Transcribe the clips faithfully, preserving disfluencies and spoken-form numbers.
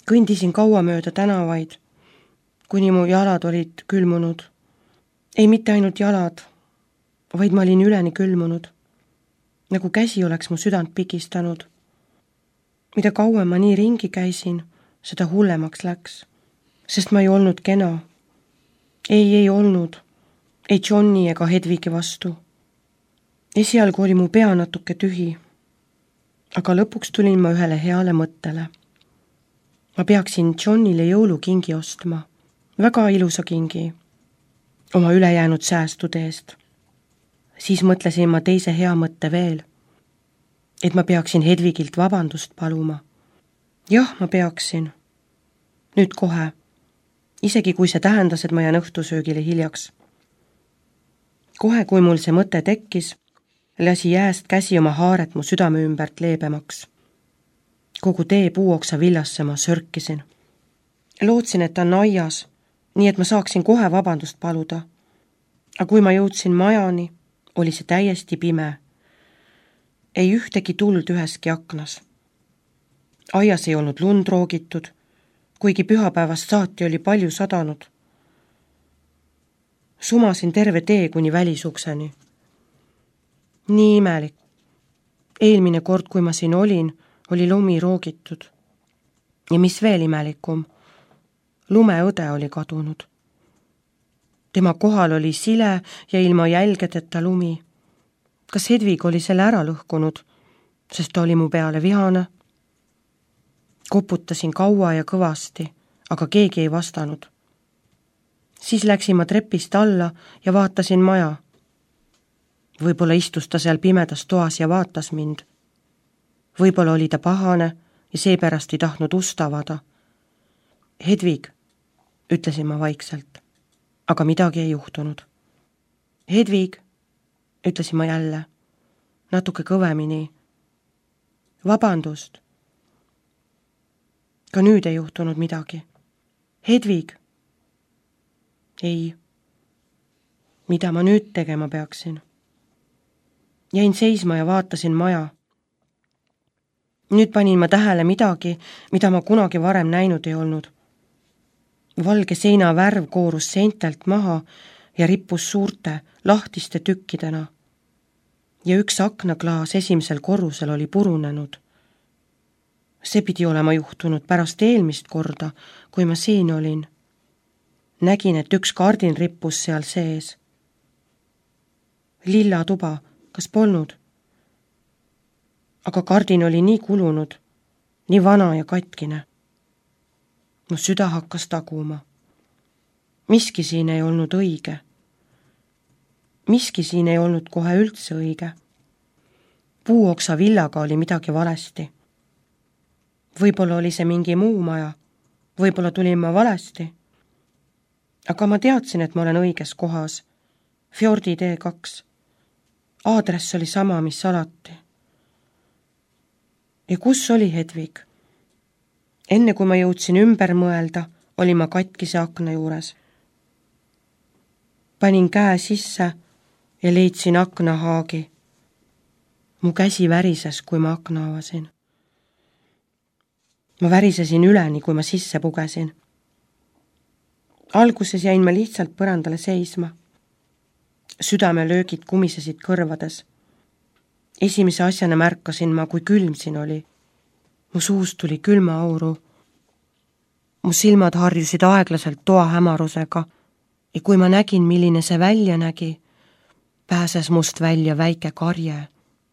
Kõndisin kaua mööda tänavaid, kuni mu jalad olid külmunud. Ei mitte ainult jalad, vaid ma olin üleni külmunud. Nagu käsi oleks mu südant pikistanud. Mida kauem ma nii ringi käisin, seda hullemaks läks, sest ma ei olnud kena. Ei, ei olnud. Ei Johni ega Hedvigi vastu. Esialgu oli mu pea natuke tühi, aga lõpuks tulin ma ühele heale mõttele. Ma peaksin Johnile jõulukingi ostma, väga ilusa kingi, oma ülejäänud säästude eest. Siis mõtlesin ma teise hea mõtte veel, et ma peaksin Hedvigilt vabandust paluma. Jah, ma peaksin. Nüüd kohe, isegi kui see tähendas, et ma jään õhtusöögile hiljaks. Kohe, kui mul see mõte tekkis, lasi jääst käsi oma haaret mu südame ümbert leebemaks. Kogu tee puuoksa villasse ma sörkisin. Lootsin, et ta on aias, nii et ma saaksin kohe vabandust paluda. Aga kui ma jõudsin majani, oli see täiesti pime. Ei ühtegi tuld üheski aknas. Aias ei olnud lund roogitud, kuigi pühapäevast saati oli palju sadanud. Sumasin terve tee kuni välisukseni. Nii imelik. Eelmine kord, kui ma siin olin, oli lumi roogitud. Ja mis veel imelikum, lumeõde oli kadunud. Tema kohal oli sile ja ilma jälgedeta lumi. Kas Hedvig oli selle ära lõhkunud, sest ta oli mu peale vihane? Koputasin kaua ja kõvasti, aga keegi ei vastanud. Siis läksin ma trepist alla ja vaatasin maja. Võib-olla istus ta seal pimedas toas ja vaatas mind. Võib-olla oli ta pahane ja seepärast ei tahtnud ust avada. Hedvig, ütlesin ma vaikselt, aga midagi ei juhtunud. Hedvig, ütlesin ma jälle, natuke kõvemini. Vabandust. Ka nüüd ei juhtunud midagi. Hedvig. Ei. Mida ma nüüd tegema peaksin? Jäin seisma ja vaatasin maja. Nüüd panin ma tähele midagi, mida ma kunagi varem näinud ei olnud. Valge seina värv koorus seintelt maha ja rippus suurte, lahtiste tükkidena. Ja üks aknaklaas esimesel korrusel oli purunenud. See pidi olema juhtunud pärast eelmist korda, kui ma siin olin. Nägin, et üks kardin rippus seal sees. Lilla tuba, kas polnud? Aga kardin oli nii kulunud, nii vana ja katkine. Mu süda hakkas taguma. Miski siin ei olnud õige. Miski siin ei olnud kohe üldse õige. Puuoksa villaga oli midagi valesti. Võib-olla oli see mingi muu maja. Võib-olla tulin ma valesti. Aga ma teadsin, et ma olen õiges kohas. Fjordi tee kaks. Aadress oli sama, mis alati. Ja kus oli Hedvig? Enne kui ma jõudsin ümber mõelda, oli ma katkise akna juures. Panin käe sisse ja leidsin aknahaagi. Mu käsi värises, kui ma akna avasin. Ma värisesin üleni, kui ma sisse pugesin. Alguses jäin ma lihtsalt põrandale seisma. Südamelöögid kumisesid kõrvades. Esimese asjana märkasin ma, kui külm siin oli. Mu suust tuli külma auru. Mu silmad harjusid aeglaselt toa hämarusega ja kui ma nägin, milline see välja nägi, pääses must välja väike karje.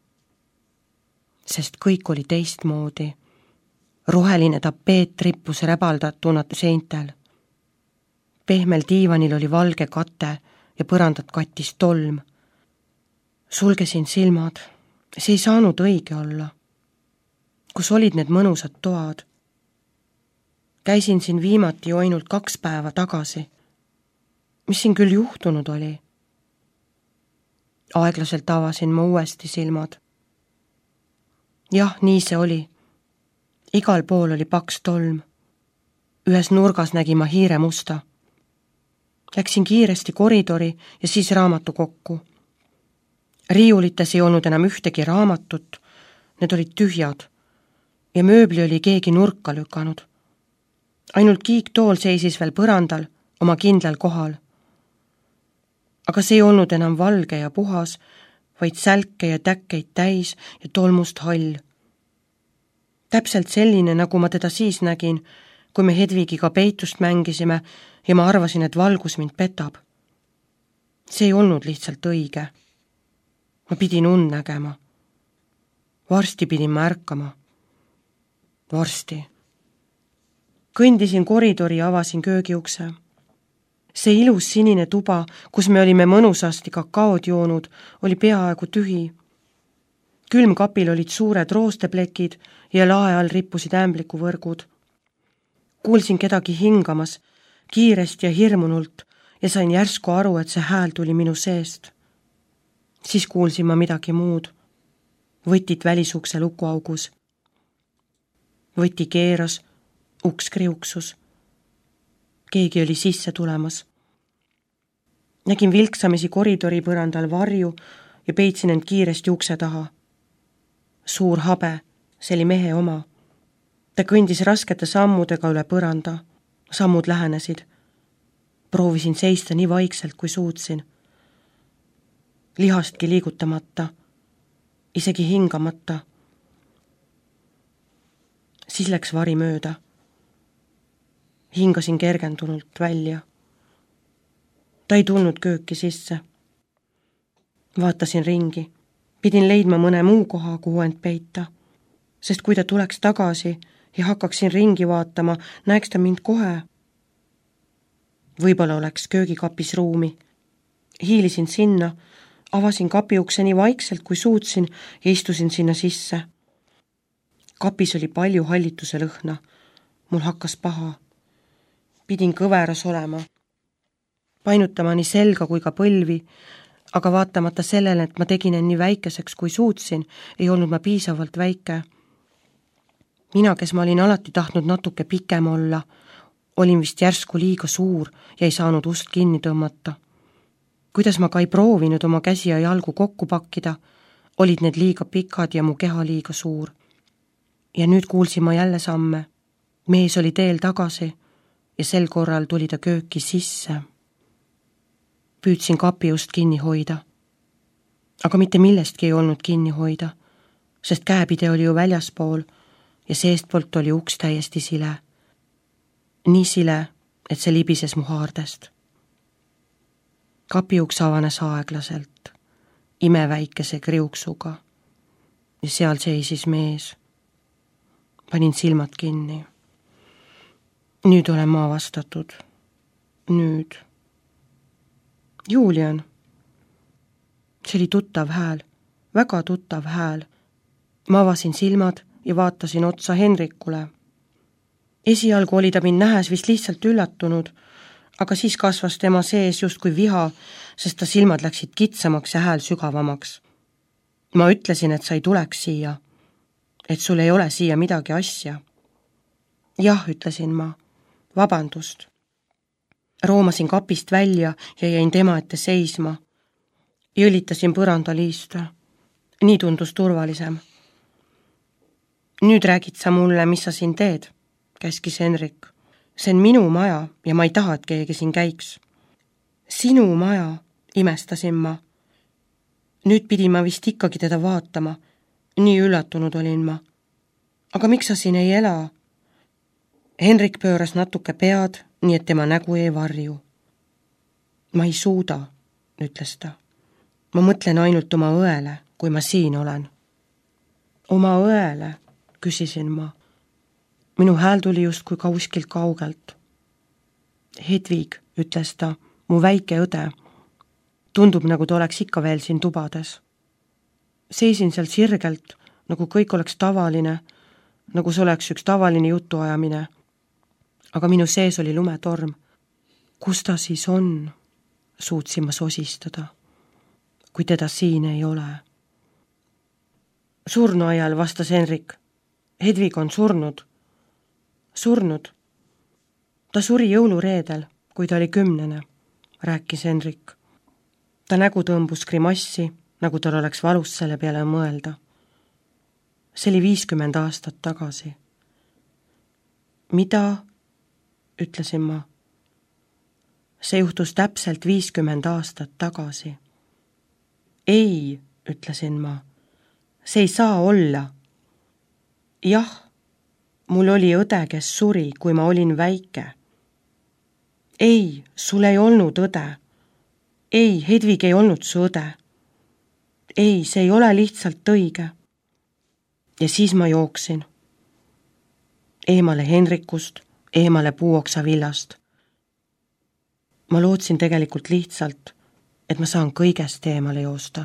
Sest kõik oli teistmoodi. Roheline tapeet rippus räbaldatuna seintel. Pehmel diivanil oli valge kate ja põrandat kattis tolm. Sulgesin silmad. See ei saanud õige olla. Kus olid need mõnusad toad? Käisin siin viimati ainult kaks päeva tagasi. Mis siin küll juhtunud oli? Aeglaselt avasin ma uuesti silmad. Jah, nii see oli. Igal pool oli paks tolm. Ühes nurgas nägin ma hiire musta. Läksin kiiresti koridori ja siis raamatu kokku. Riiulites ei olnud enam ühtegi raamatut, need olid tühjad ja mööbli oli keegi nurka lükanud. ainult kiiktool seisis veel põrandal oma kindlal kohal. Aga see ei olnud enam valge ja puhas, vaid sälke ja täkkeid täis ja tolmust hall. Täpselt selline, nagu ma teda siis nägin, kui me Hedvigiga peitust mängisime ja ma arvasin, et valgus mind petab. See ei olnud lihtsalt õige. Ma pidin und nägema. Varsti pidin ma ärkama. Varsti. Kõndisin koridori ja avasin köögiukse. See ilus sinine tuba, kus me olime mõnusasti kakaod joonud, oli peaaegu tühi. Külmkapil olid suured roosteplekid ja lae all rippusid ämblikuvõrgud. Kuulsin kedagi hingamas, kiiresti ja hirmunult, ja sain järsku aru, et see hääl tuli minu seest. Siis kuulsin ma midagi muud. Võtit välisukse lukuaugus. Võti keeras, uks kriuksus. Keegi oli sisse tulemas. Nägin vilksamisi koridori põrandal varju ja peitsin end kiiresti ukse taha. Suur habe, see oli mehe oma. Ta kõndis raskete sammudega üle põranda. Sammud lähenesid. Proovisin seista nii vaikselt, kui suutsin. Lihastki liigutamata, isegi hingamata. Siis läks vari mööda. Hingasin kergendunult välja. Ta ei tulnud kööki sisse. Vaatasin ringi. Pidin leidma mõne muu koha, kuhu end peita. Sest kui ta tuleks tagasi ja hakkaksin ringi vaatama, näeks ta mind kohe. Võib-olla oleks köögikapis ruumi. Hiilisin sinna, avasin kapiukse nii vaikselt, kui suutsin ja istusin sinna sisse. Kapis oli palju hallituse lõhna. Mul hakkas paha. Pidin kõveras olema. Painutama nii selga kui ka põlvi, aga vaatamata sellele, et ma tegin end nii väikeseks, kui suutsin, ei olnud ma piisavalt väike. Mina, kes ma olin alati tahtnud natuke pikem olla, olin vist järsku liiga suur ja ei saanud ust kinni tõmmata. Kuidas ma ka ei proovinud oma käsi ja jalgu kokku pakkida, olid need liiga pikad ja mu keha liiga suur. Ja nüüd kuulsin ma jälle samme. Mees oli teel tagasi ja sel korral tuli ta kööki sisse. Püüdsin kapi just kinni hoida. Aga mitte millestki ei olnud kinni hoida, sest käepide oli ju väljaspool ja seestpoolt oli uks täiesti sile. Nii sile, et see libises mu haardest. Kapiuks avanes aeglaselt, imeväikese kriuksuga ja seal seisis mees. Panin silmad kinni. Nüüd olen ma avastatud. Nüüd. Julian. See oli tuttav hääl, väga tuttav hääl. Ma avasin silmad ja vaatasin otsa Henrikule. Esialgu oli ta mind nähes vist lihtsalt üllatunud, aga siis kasvas tema sees justkui viha, sest ta silmad läksid kitsamaks ja hääl sügavamaks. Ma ütlesin, et sa ei tuleks siia, et sul ei ole siia midagi asja. Jah, ütlesin ma, vabandust. Roomasin kapist välja ja jäin tema ette seisma. Jõlitasin põrandaliiste. Nii tundus turvalisem. Nüüd räägid sa mulle, mis sa siin teed, käskis Henrik. See on minu maja ja ma ei taha, et keegi siin käiks. Sinu maja, imestasin ma. Nüüd pidin ma vist ikkagi teda vaatama. Nii üllatunud olin ma. Aga miks sa siin ei ela? Henrik pööras natuke pead, nii et tema nägu ei varju. Ma ei suuda, ütles ta. Ma mõtlen ainult oma õele, kui ma siin olen. Oma õele, küsisin ma. Minu hääl tuli just kui kauskilt kaugelt. Hedvig, ütles ta, mu väike õde. Tundub, nagu ta oleks ikka veel siin tubades. Seisin seal sirgelt, nagu kõik oleks tavaline, nagu see oleks üks tavaline jutuajamine. Aga minu sees oli lumetorm. Kus ta siis on? Suutsin ma sosistada, kui teda siin ei ole. Surnu ajal, vastas Henrik. Hedvig on surnud. Surnud. Ta suri jõulureedel, kui ta oli kümnene, rääkis Henrik. Ta nägu tõmbus grimassi, nagu tal oleks valus selle peale mõelda. See oli viiskümmend aastat tagasi. Mida? ütlesin ma. See juhtus täpselt viiskümmend aastat tagasi. Ei, ütlesin ma. See ei saa olla. Jah, mul oli õde, kes suri, kui ma olin väike. Ei, sul ei olnud õde. Ei, Hedvig ei olnud su õde. Ei, see ei ole lihtsalt õige. Ja siis ma jooksin. Eemale Henrikust, eemale Puuoksa villast. Ma lootsin tegelikult lihtsalt, et ma saan kõigest eemale joosta.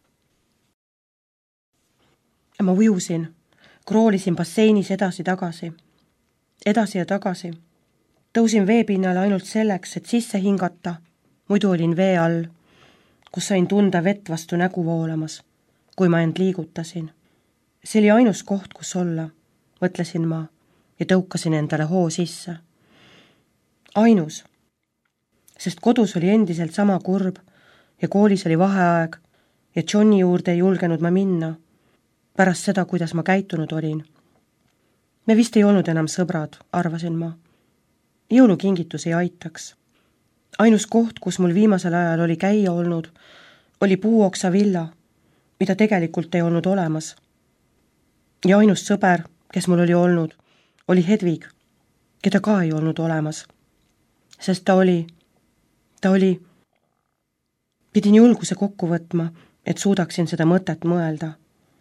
Ja ma ujusin, kroolisin basseinis edasi-tagasi, edasi ja tagasi. Tõusin veepinnale ainult selleks, et sisse hingata, muidu olin vee all, kus sain tunda vett vastu nägu voolamas, kui ma end liigutasin. See oli ainus koht, kus olla, mõtlesin ma ja tõukasin endale hoo sisse. Ainus, sest kodus oli endiselt sama kurb ja koolis oli vaheaeg ja Johni juurde ei julgenud ma minna pärast seda, kuidas ma käitunud olin. Me vist ei olnud enam sõbrad, arvasin ma. Jõulukingitus ei aitaks. Ainus koht, kus mul viimasel ajal oli käia olnud, oli Puuoksa villa, mida tegelikult ei olnud olemas. Ja ainus sõber, kes mul oli olnud, oli Hedvig, keda ka ei olnud olemas. Sest ta oli, ta oli, pidin julguse kokku võtma, et suudaksin seda mõtet mõelda.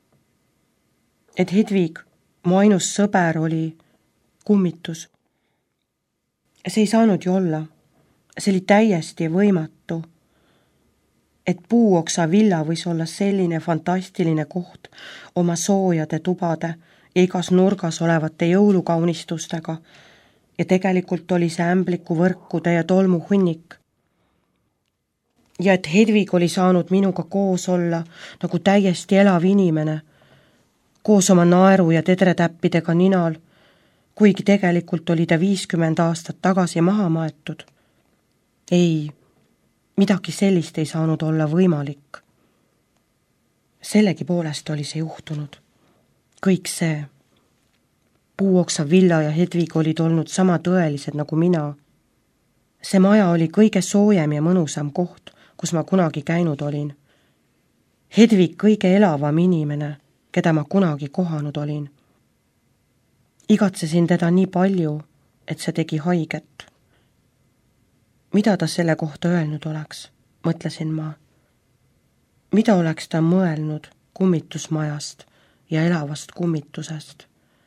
Et Hedvig, mu ainus sõber, oli kummitus. See ei saanud ju olla. See oli täiesti võimatu. Et Puuoksa villa võis olla selline fantastiline koht oma soojade tubade ja igas nurgas olevate jõulukaunistusega ja tegelikult oli see ämbliku võrkude ja tolmu hunnik. Ja et Hedvig oli saanud minuga koos olla nagu täiesti elav inimene, koos oma naeru ja tedretäppidega ninal, kuigi tegelikult oli ta viiskümmend aastat tagasi maha maetud. Ei, midagi sellist ei saanud olla võimalik. Sellegi poolest oli see juhtunud. Kõik see. Puuoksa villa ja Hedvig olid olnud sama tõelised nagu mina. See maja oli kõige soojem ja mõnusam koht, kus ma kunagi käinud olin. Hedvig kõige elavam inimene, keda ma kunagi kohanud olin. Igatsesin teda nii palju, et see tegi haiget. Mida ta selle kohta öelnud oleks, mõtlesin ma. Mida oleks ta mõelnud kummitusmajast ja elavast kummitusest?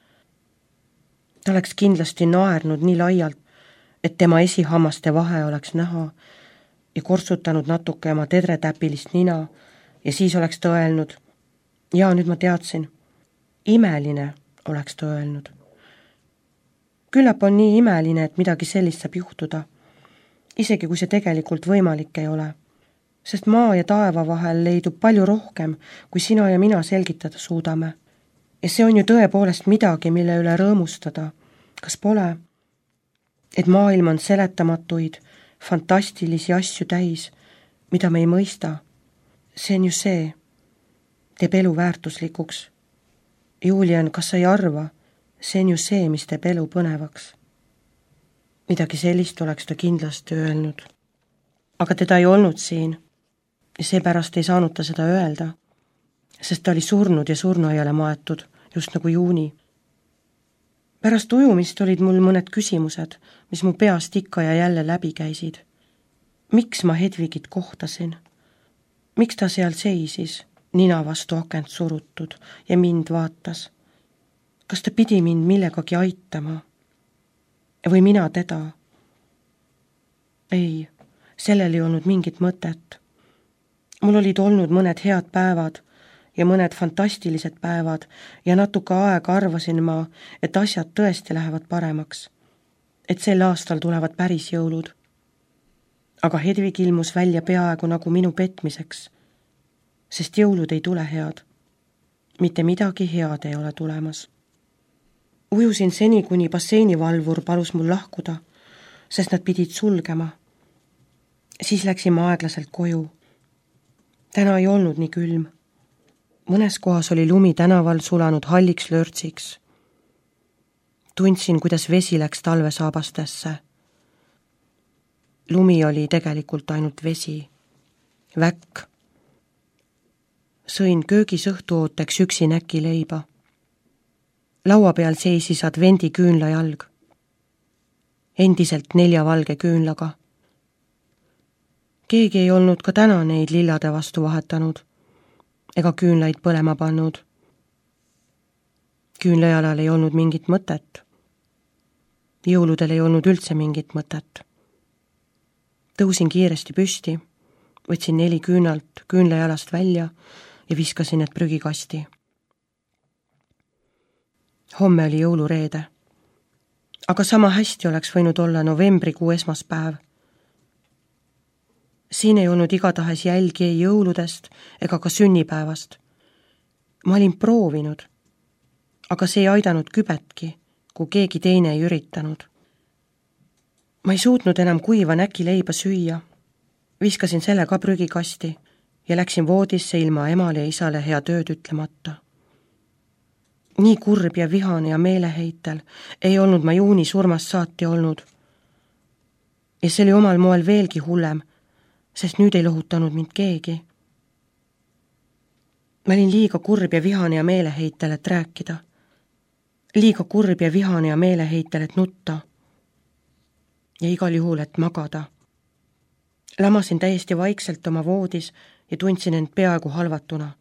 Ta oleks kindlasti naernud nii laialt, et tema esihammaste vahe oleks näha ja kortsutanud natuke oma tedretäpilist nina ja siis oleks ta öelnud, ja nüüd ma teadsin, imeline oleks ta öelnud. Küllap on nii imeline, et midagi sellist saab juhtuda, isegi kui see tegelikult võimalik ei ole, sest maa ja taeva vahel leidub palju rohkem, kui sina ja mina selgitada suudame. Ja see on ju tõepoolest midagi, mille üle rõõmustada. Kas pole? Et maailm on seletamatuid, fantastilisi asju täis, mida me ei mõista. See on ju see, teeb elu väärtuslikuks. Julian, kas sa ei arva? See on ju see, mis teeb elu põnevaks. Midagi sellist oleks ta kindlasti öelnud. Aga teda ei olnud siin ja seepärast ei saanud ta seda öelda, sest ta oli surnud ja surnuaiale maetud, just nagu Juuni. Pärast ujumist olid mul mõned küsimused, mis mu peast ikka ja jälle läbi käisid. Miks ma Hedvigit kohtasin? Miks ta seal seisis, nina vastu akent surutud ja mind vaatas? Kas ta pidi mind millegagi aitama? Või mina teda? Ei, sellel ei olnud mingit mõtet. Mul olid olnud mõned head päevad ja mõned fantastilised päevad ja natuke aega arvasin ma, et asjad tõesti lähevad paremaks, et sel aastal tulevad päris jõulud. Aga Hedvig ilmus välja peaaegu nagu minu petmiseks, sest jõulud ei tule head. Mitte midagi head ei ole tulemas. Ujusin seni, kuni basseinivalvur palus mul lahkuda, sest nad pidid sulgema. Siis läksime aeglaselt koju. Täna ei olnud nii külm. Mõnes kohas oli lumi tänaval sulanud halliks lörtsiks. Tundsin, kuidas vesi läks talvesaabastesse lumi oli tegelikult ainult vesi. Väkk. Sõin köögis õhtuooteks üksi näkileiba. Laua peal seisis advendi küünlajalg. Endiselt nelja valge küünlaga. Keegi ei olnud ka täna neid lillade vastu vahetanud ega küünlaid põlema pannud. Küünlajalal ei olnud mingit mõtet. Jõuludel ei olnud üldse mingit mõtet. Tõusin kiiresti püsti, võtsin neli küünalt küünlajalast välja ja viskasin need prügikasti. Homme oli jõulureede, aga sama hästi oleks võinud olla novembrikuu esmaspäev. Siin ei olnud igatahes jälgi ei jõuludest ega ka sünnipäevast. Ma olin proovinud, aga see ei aidanud kübetki, kui keegi teine ei üritanud. Ma ei suutnud enam kuiva näkileiba süüa. Viskasin selle ka prügikasti ja läksin voodisse ilma emale ja isale hea tööd ütlemata. Nii kurb ja vihane ja meeleheitel ei olnud ma juuni surmast saati olnud. Ja see oli omal moel veelgi hullem, sest nüüd ei lohutanud mind keegi. Ma olin liiga kurb ja vihane ja meeleheitel, et rääkida. Liiga kurb ja vihane ja meeleheitel, et nutta. Ja igal juhul, et magada. Lamasin täiesti vaikselt oma voodis ja tundsin end peaaegu halvatuna.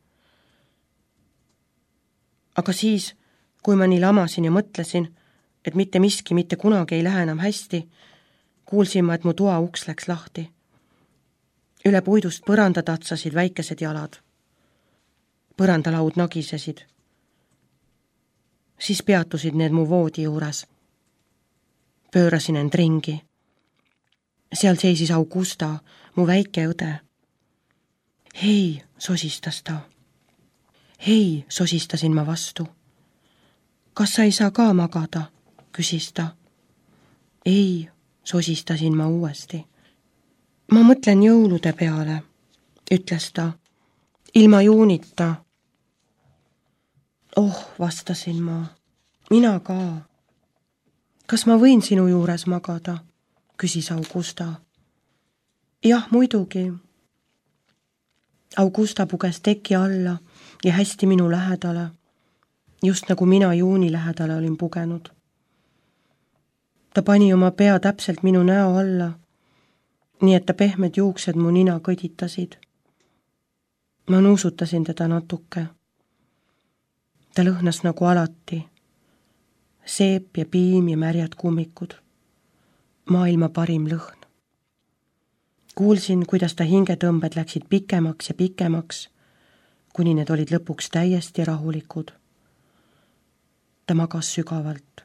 Aga siis, kui ma nii lamasin ja mõtlesin, et mitte miski mitte kunagi ei lähe enam hästi, kuulsin ma, et mu toa uks läks lahti. Üle puidust põranda tatsasid väikesed jalad. Põrandalaud nagisesid. Siis peatusid need mu voodi juures. Pöörasin end ringi. Seal seisis Augusta, mu väike õde. Hei, sosistas ta. Hei, sosistasin ma vastu. Kas sa ei saa ka magada, küsis ta. Ei, sosistasin ma uuesti. Ma mõtlen jõulude peale, ütles ta, ilma juunita. Oh, vastasin ma, mina ka. Kas ma võin sinu juures magada, küsis Augusta. Jah, muidugi. Augusta puges teki alla ja hästi minu lähedale, just nagu mina juuni lähedale olin pugenud. Ta pani oma pea täpselt minu näo alla, nii et ta pehmed juuksed mu nina kõditasid. Ma nuusutasin teda natuke. Ta lõhnas nagu alati. Seep ja piim ja märjad kummikud. Maailma parim lõhn. Kuulsin, kuidas ta hingetõmbed läksid pikemaks ja pikemaks, kuni need olid lõpuks täiesti rahulikud. Ta magas sügavalt.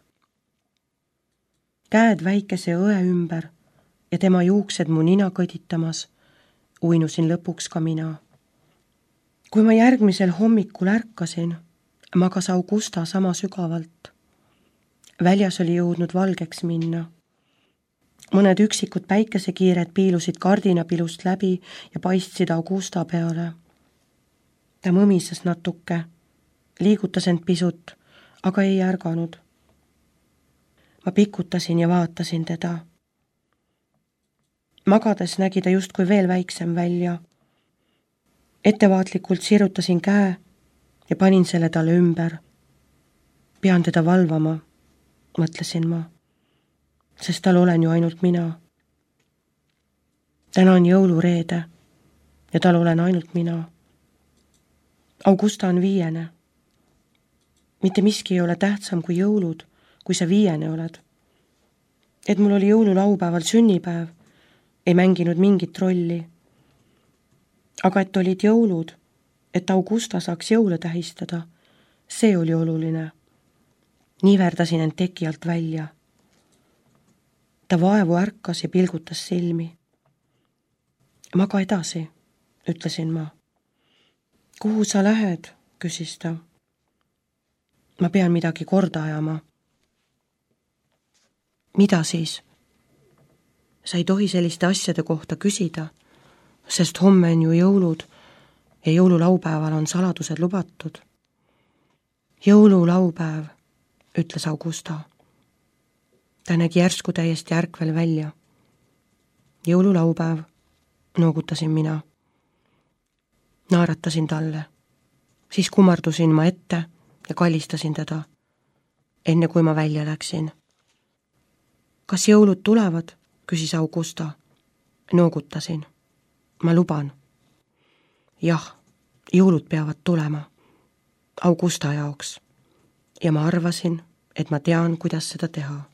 Käed väikese õe ümber ja tema juuksed mu nina kõditamas, uinusin lõpuks ka mina. Kui ma järgmisel hommikul ärkasin, magas Augusta sama sügavalt. Väljas oli jõudnud valgeks minna. Mõned üksikud päikesekiired piilusid kardinapilust läbi ja paistsid Augusta peale. Ta mõmises natuke, liigutas end pisut, aga ei ärganud. Ma pikutasin ja vaatasin teda. Magades nägi ta justkui veel väiksem välja. Ettevaatlikult sirutasin käe ja panin selle talle ümber. Pean teda valvama, mõtlesin ma, sest tal olen ju ainult mina. Täna on jõulureede ja tal olen ainult mina. Augusta on viiene. Mitte miski ei ole tähtsam kui jõulud, kui sa viiene oled. Et mul oli jõululaupäeval sünnipäev, ei mänginud mingit rolli. Aga et olid jõulud, et Augusta saaks jõule tähistada, see oli oluline. Niverdasin end teki alt välja. Ta vaevu ärkas ja pilgutas silmi. Maga edasi, ütlesin ma. Kuhu sa lähed, küsis ta. Ma pean midagi korda ajama. Mida siis? Sa ei tohi selliste asjade kohta küsida, sest homme on ju jõulud ja jõululaupäeval on saladused lubatud. Jõululaupäev, ütles Augusta. Ta nägi järsku täiesti ärkvel välja. jõululaupäev, noogutasin mina. Naeratasin talle. Siis kummardusin ma ette ja kallistasin teda, enne kui ma välja läksin. Kas jõulud tulevad? Küsis Augusta. Noogutasin. Ma luban. Jah, jõulud peavad tulema. Augusta jaoks. Ja ma arvasin, et ma tean, kuidas seda teha.